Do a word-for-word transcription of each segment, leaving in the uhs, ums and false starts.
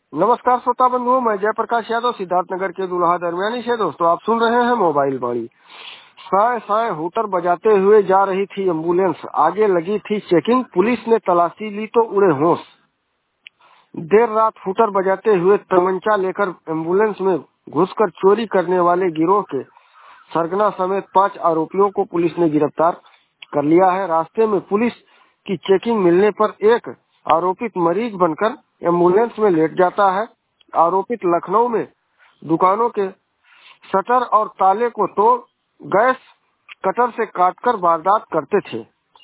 नमस्कार श्रोता बंधुओं, मैं जयप्रकाश यादव सिद्धार्थनगर के दुल्हा दरमियानी से। दोस्तों, आप सुन रहे हैं मोबाइल बाड़ी। साय साय हूटर बजाते हुए जा रही थी एम्बुलेंस, आगे लगी थी चेकिंग, पुलिस ने तलाशी ली तो उड़े होश। देर रात हूटर बजाते हुए तमंचा लेकर एम्बुलेंस में घुसकर चोरी करने वाले गिरोह के सरगना समेत पांच आरोपियों को पुलिस ने गिरफ्तार कर लिया है। रास्ते में पुलिस की चेकिंग मिलने पर एक आरोपित मरीज बनकर एम्बुलेंस में लेट जाता है। आरोपित लखनऊ में दुकानों के शटर और ताले को तोड़ गैस कटर से काटकर वारदात करते थे।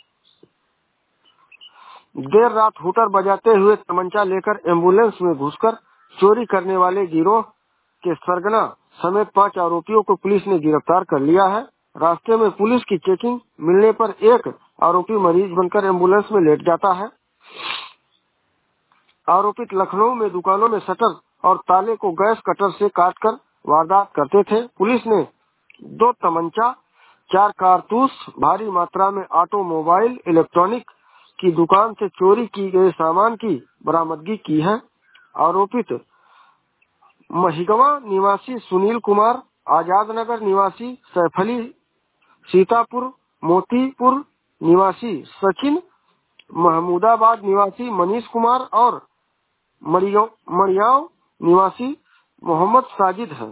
देर रात हूटर बजाते हुए तमंचा लेकर एम्बुलेंस में घुसकर चोरी करने वाले गिरोह के सरगना समेत पांच आरोपियों को पुलिस ने गिरफ्तार कर लिया है। रास्ते में पुलिस की चेकिंग मिलने पर एक आरोपी मरीज बनकर एम्बुलेंस में लेट जाता है। आरोपित लखनऊ में दुकानों में शटर और ताले को गैस कटर से काटकर वारदात करते थे। पुलिस ने दो तमंचा, चार कारतूस, भारी मात्रा में ऑटोमोबाइल इलेक्ट्रॉनिक की दुकान से चोरी की गए सामान की बरामदगी की है। आरोपित महिगवा निवासी सुनील कुमार, आजाद नगर निवासी सैफली, सीतापुर मोतीपुर निवासी सचिन, महमूदाबाद निवासी मनीष कुमार और मड़ियाव निवासी मोहम्मद साजिद है।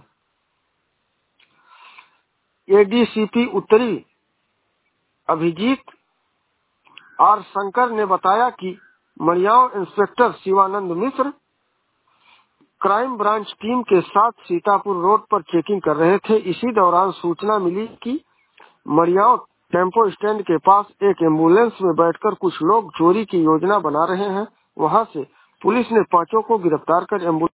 एडीसीपी उत्तरी अभिजीत आर शंकर ने बताया कि Madiaon inspector Shivanand Mishra crime branch team के साथ सीतापुर रोड पर चेकिंग कर रहे थे। इसी दौरान सूचना मिली कि मड़ियाव टेम्पो स्टैंड के पास एक एम्बुलेंस में बैठकर कुछ लोग चोरी की योजना बना रहे हैं। वहां से पुलिस ने पांचों को गिरफ्तार कर एम्बुलेंस